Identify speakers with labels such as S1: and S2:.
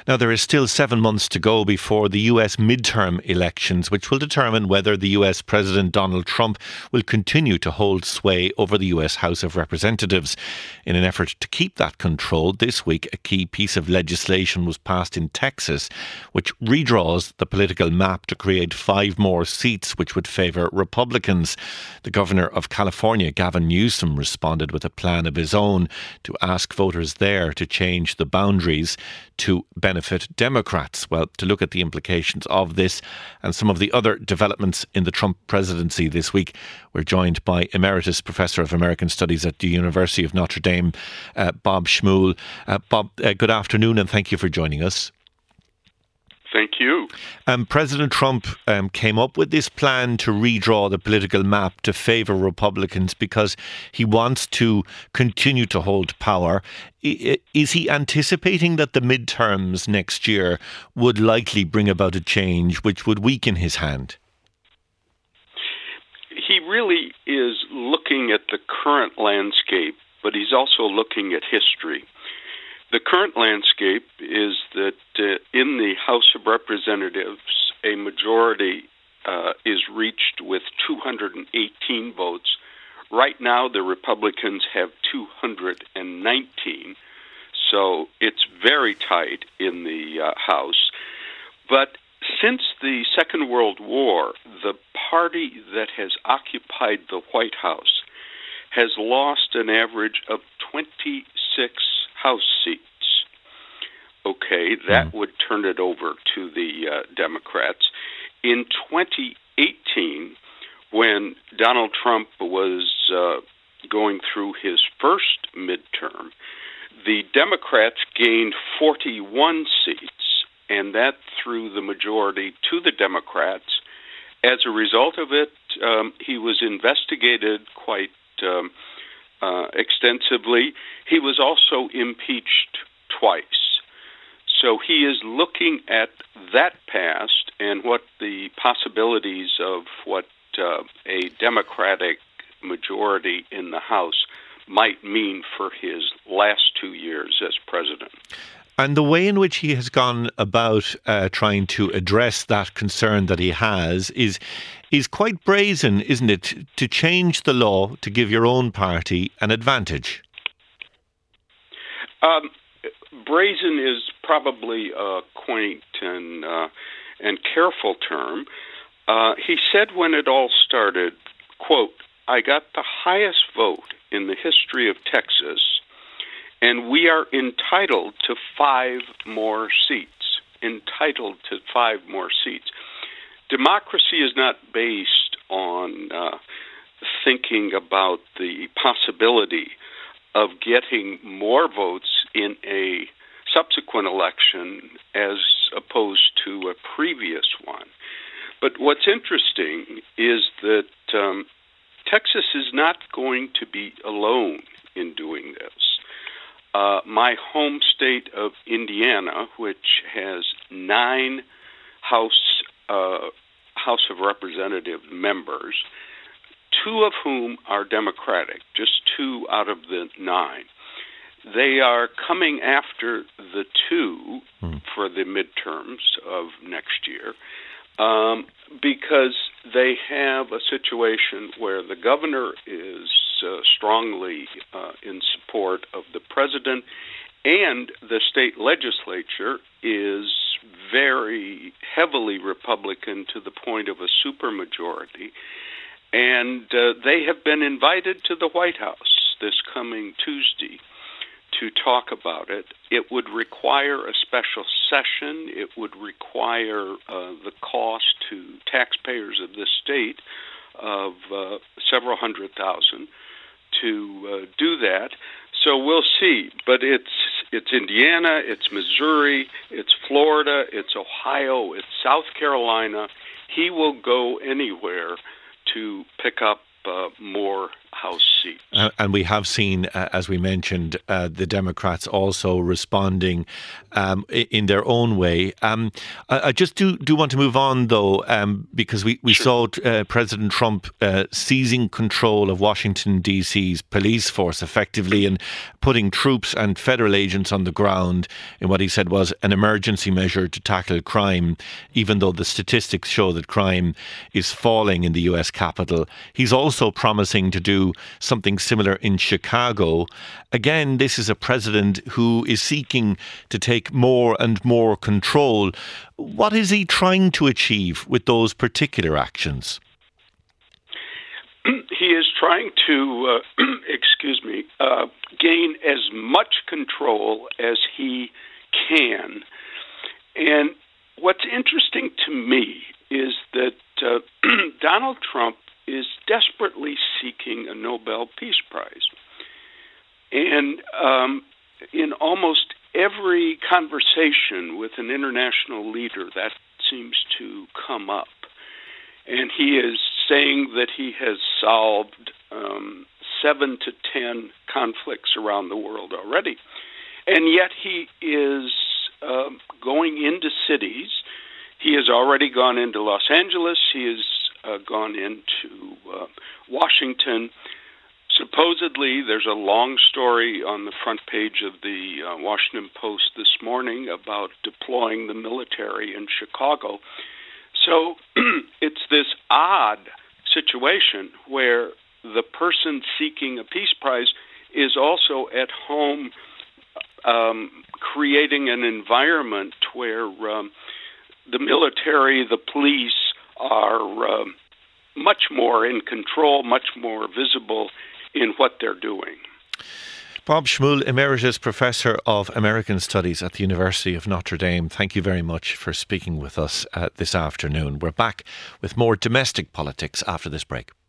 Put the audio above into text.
S1: Now, there is still 7 months to go before the US midterm elections, which will determine whether the US President Donald Trump will continue to hold sway over the US House of Representatives. In an effort to keep that control, this week a key piece of legislation was passed in Texas, which redraws the political map to create 5 more seats, which would favour Republicans. The Governor of California, Gavin Newsom, responded with a plan of his own to ask voters there to change the boundaries to benefit Democrats. Well, to look at the implications of this and some of the other developments in the Trump presidency this week, we're joined by Emeritus Professor of American Studies at the University of Notre Dame, Bob Shmuel. Bob, good afternoon and thank you for joining us.
S2: Thank you.
S1: President Trump came up with this plan to redraw the political map to favour Republicans because he wants to continue to hold power. Is he anticipating that the midterms next year would likely bring about a change which would weaken his hand?
S2: He really is looking at the current landscape, but he's also looking at history. The current landscape is that in the House of Representatives, a majority is reached with 218 votes. Right now, the Republicans have 219, so it's very tight in the House. But since the Second World War, the party that has occupied the White House has lost an average of 26 House seats. Okay, that would turn it over to the Democrats. In 2018, when Donald Trump was going through his first midterm, the Democrats gained 41 seats, and that threw the majority to the Democrats. As a result of it, he was investigated quite extensively. He was also impeached twice. So he is looking at that past and what the possibilities of what a Democratic majority in the House might mean for his last 2 years as president.
S1: And the way in which he has gone about trying to address that concern that he has is quite brazen, isn't it, to change the law to give your own party an advantage?
S2: Brazen is probably a quaint and careful term. He said when it all started, quote, "I got the highest vote in the history of Texas, and we are entitled to 5 more seats." Entitled to 5 more seats. Democracy is not based on thinking about the possibility of getting more votes in a subsequent election as opposed to a previous one. But what's interesting is that Texas is not going to be alone in doing this. My home state of Indiana, which has 9 House of Representative members, 2 of whom are Democratic, just 2 out of the 9. They are coming after the 2 for the midterms of next year because they have a situation where the governor is strongly in support of the president, and the state legislature is very heavily Republican to the point of a supermajority. And they have been invited to the White House this coming Tuesday to talk about it. It would require a special session. It would require the cost to taxpayers of this state of several $100,000 to do that. So we'll see. But it's Indiana, it's Missouri, it's Florida, it's Ohio, it's South Carolina. He will go anywhere to pick up more House seats.
S1: And we have seen, as we mentioned, the Democrats also responding in their own way. I just do want to move on, though, because we
S2: Sure.
S1: saw President Trump seizing control of Washington, D.C.'s police force effectively and putting troops and federal agents on the ground in what he said was an emergency measure to tackle crime, even though the statistics show that crime is falling in the US capital. He's also promising to do something similar in Chicago. Again, this is a president who is seeking to take more and more control. What is he trying to achieve with those particular actions?
S2: He is trying to, gain as much control as he can. And what's interesting to me is that Donald Trump is desperately seeking a Nobel Peace Prize. And in almost every conversation with an international leader, that seems to come up. And he is saying that he has solved 7 to 10 conflicts around the world already. And yet he is going into cities. He has already gone into Los Angeles. He has gone into Washington. Supposedly, there's a long story on the front page of the Washington Post this morning about deploying the military in Chicago. So it's this odd situation where the person seeking a peace prize is also at home creating an environment where the military, the police are much more in control, much more visible in what they're doing.
S1: Bob Shmuel, Emeritus Professor of American Studies at the University of Notre Dame, thank you very much for speaking with us this afternoon. We're back with more domestic politics after this break.